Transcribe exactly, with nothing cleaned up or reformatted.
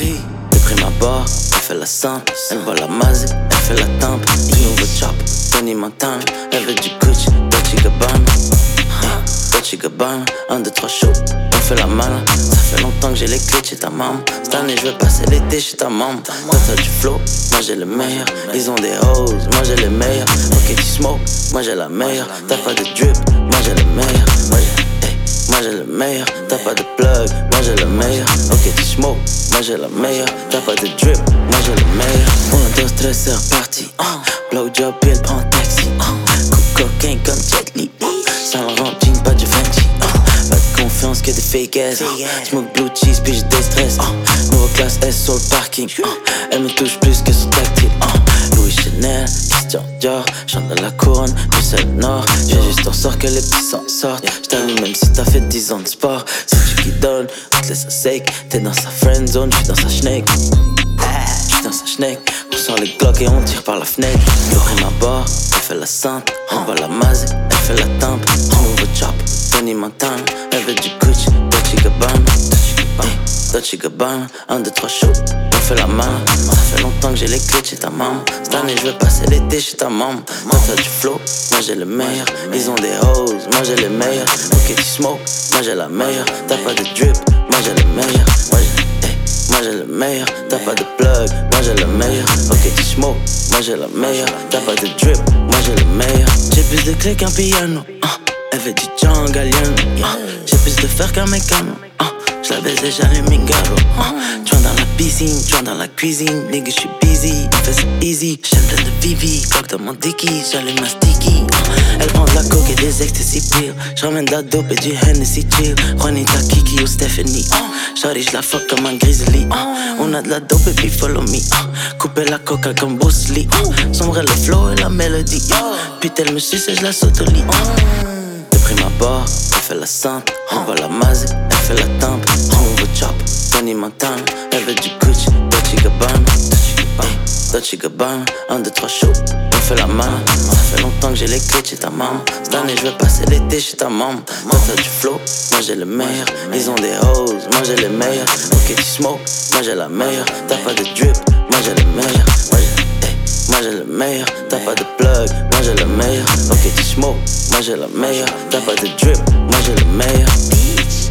J'ai pris ma barre, elle fait la simple. Elle voit la mazée, elle fait la tempe. Du nouveau chop, Tony Montana. Elle veut du Gucci, Dolce Gabbana. Dolce Gabbana, un, deux, trois shows, on fait la malin. Ça fait longtemps que j'ai les clés chez ta maman. Cette année je veux passer l'été chez ta maman. Toi t'as du flow, moi j'ai le meilleur. Ils ont des hoes, moi j'ai les meilleurs. Ok tu smoke, moi j'ai la meilleure. T'as pas de drip, moi j'ai le meilleur. Moi j'ai, hey, moi j'ai le meilleur. T'as pas de plug, moi j'ai le meilleur. Ok tu smoke, moi j'ai la meilleure. T'as pas de drip, moi j'ai le meilleur. Un, deux, trois, c'est reparti. Blow job, il prend taxi. Coup cocaine comme Jet Li. Sans le rang, jean, pas du Fenty. uh, Pas de confiance que des fake ass. uh, Smoke blue cheese, puis j'ai des stress. uh, Nouveau classe S sur le parking. uh, Elle me touche plus que son tactile. uh, Louis Chanel, Christian Dior. Chante dans la couronne, puis c'est le nord. J'ai juste en sorte que les petits s'en sortent. J't'allume même si t'as fait dix ans de sport. C'est tu qui donne, on te laisse à sec. T'es dans sa friend zone, j'suis dans sa schneck. J'suis dans sa schneck. On sort les glocks et on tire par la fenêtre. J'ai pris ma barre, elle fait la sainte. On voit la mazée, elle fait la tempe. Du nouveau chop, Tony Montana. Elle veut du Gucci, Dolce Gabbana. Dolce Gabbana, un, deux, trois shows, on fait la main. Ça fait longtemps que j'ai les clés chez ta maman. Cette année je veux passer l'été chez ta maman. Toi t'as du flow, moi j'ai le meilleur. Ils ont des hoes, moi j'ai les meilleurs. Ok tu smoke, moi j'ai la meilleure. T'as pas de drip, moi j'ai le meilleur. Moi j'ai, hey, moi j'ai le meilleur. T'as pas de plug, moi j'ai le meilleur. Ok tu smoke, moi j'ai la meilleure. T'as pas de drip, moi j'ai le meilleur. J'ai plus de clés qu'un piano. uh, Elle veut du John Galliano. uh, J'ai plus de fer qu'un mécano. uh, Je la baise et j'allume Mingaro. uh, Joint dans la piscine, joint dans la cuisine. Nigga j'suis busy, fais ça easy. Chaîne pleine de Vivi, coque dans mon dicky. J'allume ma sticky. uh, Elle prend de la coke et des ecstasy pills. J'ramène de la dope et du Hennessy chill. Juanita, Kiki ou Stephanie. uh, Shawty j'la fuck comme un grizzly. uh, On a de la dope et puis follow me. uh, Couper la coca comme Bruce Lee. uh, Sombrer le flow et la mélodie. uh, Puis elle me suce et j'la saute au lit. uh, J'ai pris ma barre, elle fait la sainte. On voit la mazée, elle fait la tempe. Du nouveau chop, Tony Montana. Elle veut du Gucci, Dolce Gabbana. Dolce Gabbana, un, deux, trois shows, on fait la main. Ça fait longtemps que j'ai les clés chez ta maman. Cette année je veux passer l'été chez ta maman. Toi t'as du flow, moi j'ai le meilleur. Ils ont des hoes, moi j'ai les meilleurs. Ok tu smoke, moi j'ai la meilleure. T'as pas de drip, moi j'ai le meilleur. Moi j'ai, hey, moi j'ai le meilleur. T'as pas de plug, moi j'ai le meilleur. Ok tu smoke, moi j'ai la meilleure. T'as pas de drip, moi j'ai le meilleur.